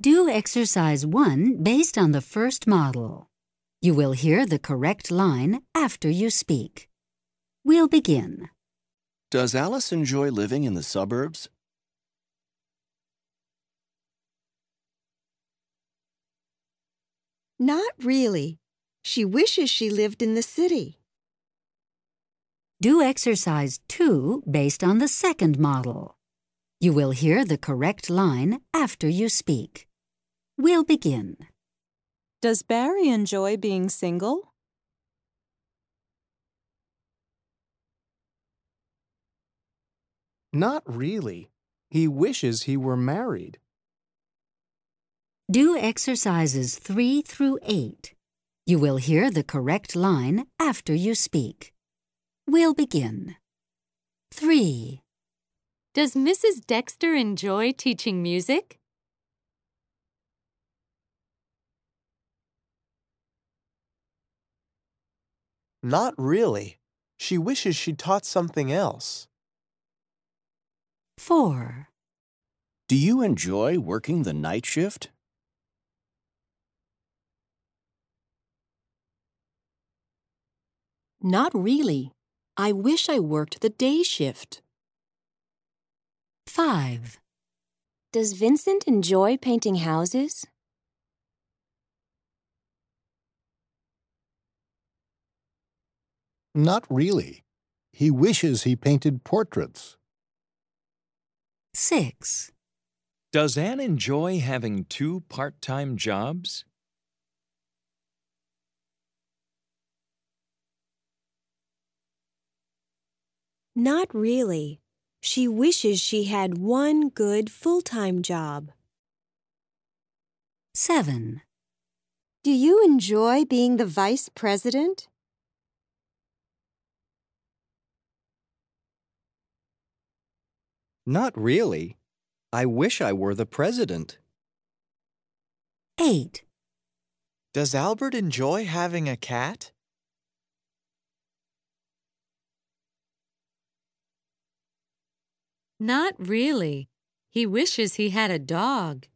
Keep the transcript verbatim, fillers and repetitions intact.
Do exercise one based on the first model. You will hear the correct line after you speak. We'll begin. Does Alice enjoy living in the suburbs? Not really. She wishes she lived in the city. Do exercise two based on the second model. You will hear the correct line after you speak. We'll begin. Does Barry enjoy being single? Not really. He wishes he were married. Do exercises three through eight. You will hear the correct line after you speak. We'll begin. three. Does Missus Dexter enjoy teaching music? Not really. She wishes she taught something else. four. Do you enjoy working the night shift? Not really. I wish I worked the day shift. five. Does Vincent enjoy painting houses? Not really. He wishes he painted portraits. six. Does Anne enjoy having two part-time jobs? Not really. She wishes she had one good full-time job. seven. Do you enjoy being the vice president? Not really. I wish I were the president. eight. Does Albert enjoy having a cat? Not really. He wishes he had a dog.